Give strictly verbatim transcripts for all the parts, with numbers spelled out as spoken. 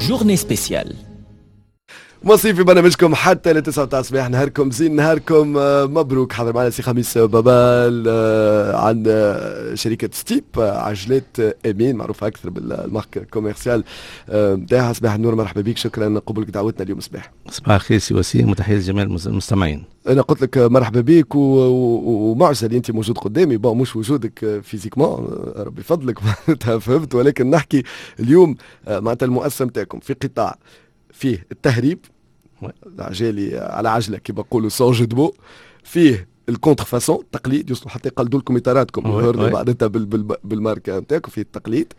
journée spéciale. مصيف في برنامجكم حتى ل تسعة متاع الصباح. نهاركم زين، نهاركم مبروك. حضر معنا سي خميس بابال عن شركة ستيب عجلات امين معروفة اكثر بالمارك كوميرسيال نتاعها. صباح النور، مرحبا بك، شكرا قبولك دعوتنا اليوم. صباح صباح الخير سي وسيم، وتحية لجميع المستمعين. انا قلت لك مرحبا بك ومعجزه اللي انت موجود قدامي، بون مش وجودك فيزيكمون ربي فضلك معناتها فهمت، ولكن نحكي اليوم معناتها المؤسسه نتاعكم في قطاع فيه التهريب العجالي على عجله كي بقولوا سون جو دو، فيه الكونتر فاسون التقليد، يوصلوا حتى يقلدوا لكم اطاراتكم يهرنوا معناتها بالماركه نتاعكم في التقليد،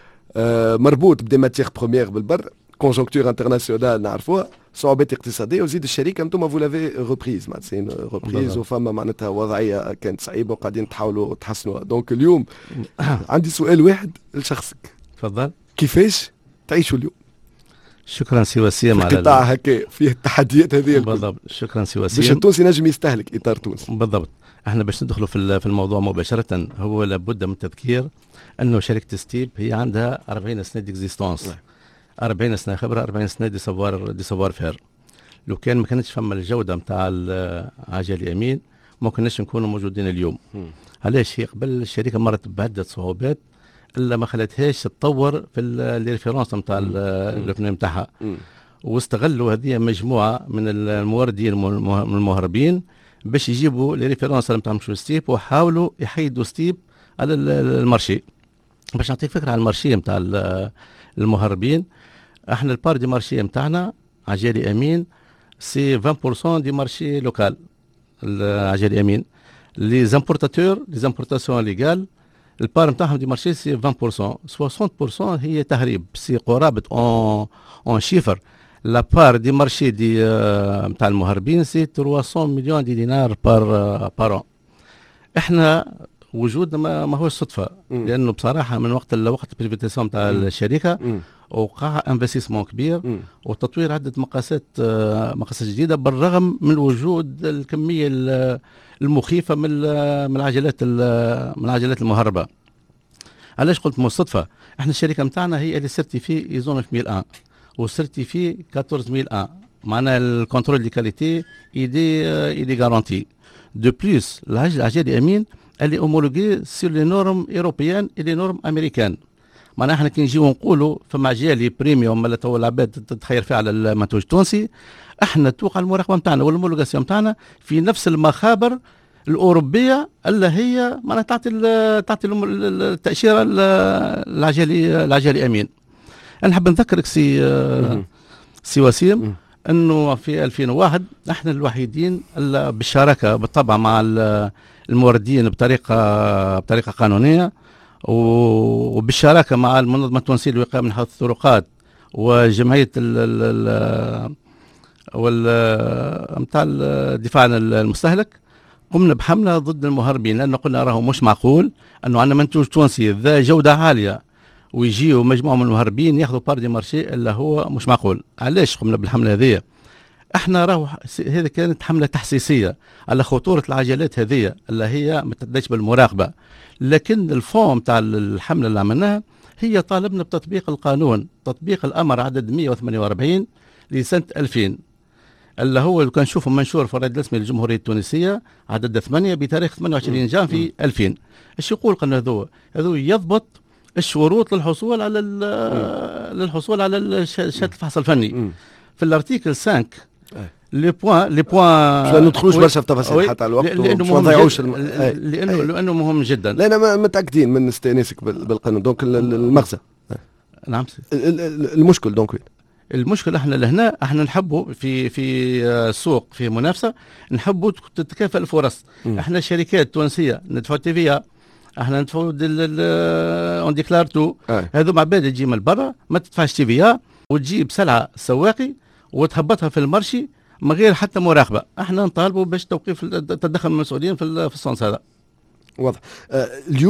آه مربوط بدي ماتيغ بروميير بالبر، كونجونكتور انترناسيونال نعرفوها، صعوبات اقتصاديه، وزيد الشركه انتم فو لافي ريبريز معناتها ريبريز وفما معناتها وضعيه كانت صعيبه وقاعدين تحاولوا تحسنوها. دونك اليوم عندي سؤال واحد لشخصك، تفضل. كيفاش تعيشوا اليوم؟ شكرا سي وسيم على قطاع هكا فيه التحديات هذه بالضبط. شكرا سي وسيم. باش التونسي نجم يستهلك اطار تونسي. بالضبط. احنا باش ندخلوا في في الموضوع مباشره، هو لابد من التذكير انه شركه ستيب هي عندها أربعين سنه ديكزيستونس، أربعين سنه خبره، أربعين سنه دي سافوار دي سافوار فير. لو كان ما كانتش فما الجوده نتاع عجل امين ما كناش نكونوا موجودين اليوم. م. علاش؟ هي قبل الشركه مرت بعده صعوبات الا ما خلتهاش تطور في الريفيرونس نتاع البناء نتاعها، واستغلوا هذه مجموعه من الموردين المهربين باش يجيبوا لي ريفيرونس نتاع ستيب، وحاولوا يحيدوا ستيب على المارشي. باش نعطيك فكره على المارشي نتاع المهربين، احنا البار دي مارشي نتاعنا عجالي امين سي عشرين بالمئة دي مارشي لوكال. العجالي امين لي زامبورتاتور لي زامبورتاسيون ليغال البار نتاعهم دي مارشي سي عشرين بالمئة، ثلاثين بالمئة هي تهريب، سي قرابه اون اون شيفر. لا بار دي مارشي دي نتاع المهربين سي ثلاثمئة مليون دي دينار بار بار. احنا وجودنا ما هو صدفه، لانه بصراحه من وقت لوقت بريفيتيسيون نتاع الشركه وقع انفستيسمون كبير م. وتطوير عده مقاسات مقاسات جديده، بالرغم من وجود الكميه المخيفه من من العجلات من العجلات المهربه. علاش قلت مو صدفه؟ احنا الشركه نتاعنا هي اللي سيرتيفي ايزون ألف وواحد وسيرتيفي أربعة عشر واحد، معناها الكونترول دي كاليتي ايدي ايدي غارونتي. دو بليس العجالي امين اللي اومولوغي سور لي نورم اوروبيان اي لي نورم امريكان. معناها احنا كي نجيو نقولوا فما عجالي بريميوم ولا تو العباد تتخير فيها على المنتوج التونسي، احنا توقع المراقبه نتاعنا والهومولوغاسيون نتاعنا في نفس المخابر الاوروبيه اللي هي معناها تعطي تعطي التاشيره العجالي العجالي امين. انا نحب نذكرك سي سي وسيم انه في ألفين وواحد احنا الوحيدين اللي بالشراكه بالطبع مع الموردين بطريقه بطريقه قانونيه، وبالشراكه مع المنظمه التونسيه للوقايه من حادث الطرقات وجمعيه ال وال نتاع الدفاع عن المستهلك، قمنا بحمله ضد المهربين، لان قلنا راهو مش معقول انه عندنا منتوج تونسي ذا جوده عاليه ويجيوا مجموعه من المهربين ياخذوا بار دي مارشي اللي هو مش معقول. علاش قمنا بالحمله هذه؟ احنا راهو هذه كانت حمله تحسيسيه على خطوره العجلات هذه اللي هي ما تبداش بالمراقبه، لكن الفون تاع الحمله اللي عملناها هي طالبنا بتطبيق القانون، تطبيق الامر عدد مئة وثمانية وأربعين لسنه ألفين، اللي هو اللي كان نشوفه منشور في الرئيس الرسمي للجمهوريه التونسيه عدد ثمانية بتاريخ ثمانية وعشرين جانفي ألفين. ايش يقول القانون هذو؟ هذو يضبط الشروط للحصول على للحصول على شهاده الفحص الفني. في الارتيكل خمسة لي بوان لي بوان ما ندخلوش برشا في تفاصيل حتى على الوقت، لانه ما نضيعوش الم... لانه لانه مهم جدا. لا انا متاكدين من استئناسك بالقانون. دونك المغزى نعم المشكل دونك المشكل احنا لهنا احنا نحبوا في في سوق في منافسه نحبوا تتكافئ الفرص. م. احنا الشركات تونسيه ندفعوا تي في احنا ندفعوا اون ديكلار تو، هذو عباد تجي من برا ما تدفعش تي في وتجيب سلعه سواقي وتهبطها في المارشي من غير حتى مراقبه. احنا نطالبوا باش توقيف تدخل المسؤولين في في الصنص هذا. واضح. آه اليوم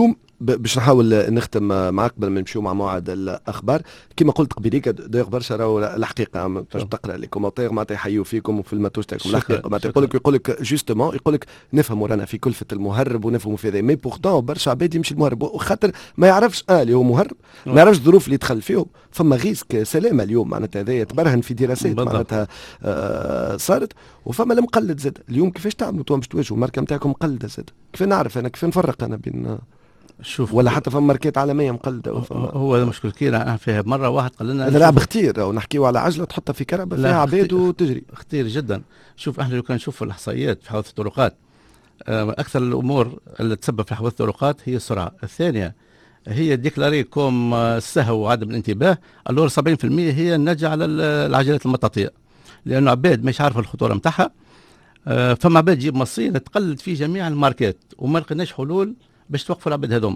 باش نحاول نختم معك قبل ما نمشيو مع موعد الاخبار. كما قلت قبيليك دايوغ برشا راهو الحقيقه تنجم تقرا لي كومونتير معناتها يحيوا فيكم وفي الماتوش تاعكم الحقيقه معناتها يقول لك يقول لك جوستومون يقول لك نفهموا رانا في كلفه المهرب ونفهموا في هذا مي بورتون برشا عباد يمشي المهرب وخاطر ما يعرفش اه اللي هو مهرب ما يعرفش الظروف اللي دخل فيهم. فما غيسك سلامه اليوم معناتها هذا تبرهن في دراسات معناتها آه صارت. وفما المقلد زاد اليوم كيفاش تعملوا انتم باش تواجهوا الماركه نتاعكم مقلده زاد كيف نعرف انا كيف نفرق انا بين شوف ولا حتى فما ماركات عالميه مقلده هو هذا مشكل كبير فيها مره واحد قال لنا هذا لعب خطير ونحكيو على عجله تحطها في كربه فيها عباد وتجري خطير جدا. شوف احنا لو كان نشوف الاحصائيات في حوادث الطرقات اكثر الامور اللي تسبب في حوادث الطرقات هي السرعه. الثانيه هي ديكلاري كوم السهو وعدم الانتباه. الور سبعين بالمئة هي الناتجه على العجلات المطاطيه لانه عباد مش عارفه الخطوره نتاعها. فما عباد تجيب مصين تقلد في جميع الماركات وما لقيناش حلول باش توقفوا العباد هذوما.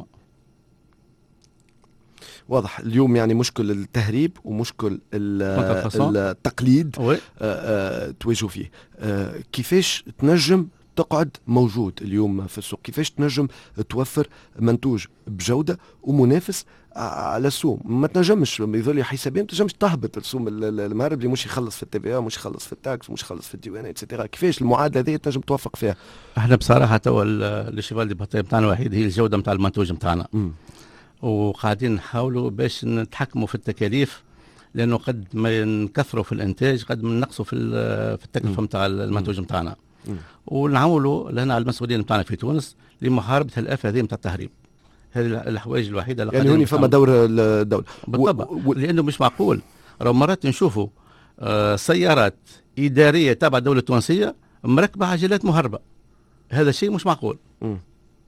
واضح اليوم يعني مشكل التهريب ومشكل التقليد آه آه تواجهوا فيه. آه كيفاش تنجم تقعد موجود اليوم في السوق؟ كيفاش تنجم توفر منتوج بجودة ومنافس على السوق؟ ما تنجمش يظل حسابين ما تنجمش تهبط السوم المهرب اللي مش يخلص في التي في مش يخلص في التاكس مش يخلص في الديوانات اتسيتيرا. كيفاش المعادله هذه تنجم توفق فيها؟ احنا بصراحه توا الشيفال دي باتاي بتاعنا الوحيد هي الجوده نتاع المنتوج نتاعنا وقاعدين نحاولوا باش نتحكموا في التكاليف لانه قد ما نكثروا في الانتاج قد ما نقصوا في في التكلفه نتاع المنتوج نتاعنا ونعولوا لنا على المسؤولين نتاعنا في تونس لمحاربه الافه هذه نتاع التهريب. هذه الحوايج الوحيده اللي يعني هوني فما دور الدوله بالطبع و... و... لانه مش معقول راه مرات نشوفوا آه سيارات اداريه تابعه الدوله التونسيه مركبه عجلات مهربه. هذا شيء مش معقول. م.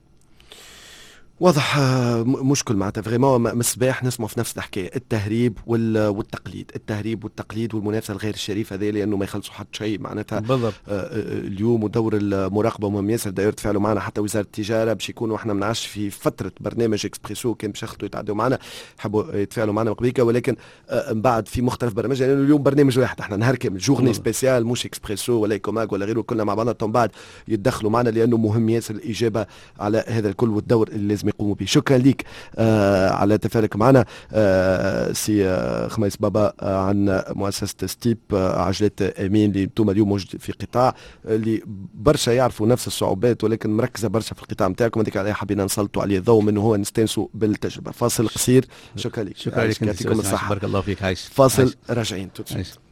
واضح مشكل معناتها فريمون مصباح نسمع في نفس الحكايه التهريب والتقليد التهريب والتقليد والمنافسه الغير الشريفه هذه لانه ما يخلصوا حتى شيء معناتها بالضبط. اليوم ودور المراقبه مهم ياسر داير تفاعلوا معنا حتى وزاره التجاره باش يكونوا احنا منعش في فتره برنامج اكسبريسو كان باش يخلطوا يتعدوا معنا حبوا يتفاعلوا معنا قبيكه ولكن من بعد في مختلف برامج لانه يعني اليوم برنامج واحد احنا نهار كامل جورني سبيسيال مش اكسبريسو ولا كوماك ولا غيره كلنا مع بعضنا من بعد يتدخلوا معنا لانه مهم ياسر الاجابه على هذا الكل والدور اللي لازم يقوموا به. شكرا ليك آه على تفاعلك معنا آه سي آه خميس بابا آه عن مؤسسة ستيب آه عجلات امين اللي انتم اليوم موجود في قطاع اللي برشا يعرفوا نفس الصعوبات ولكن مركزة برشا في القطاع نتاعكم هذيك عليها حبينا نسلطوا عليه الضوء منه هو نستانسوا بالتجربة. فاصل قصير. شكرا لك. شكرا لك. يعطيكم الصحة. بارك الله فيك. عايش. فاصل راجعين.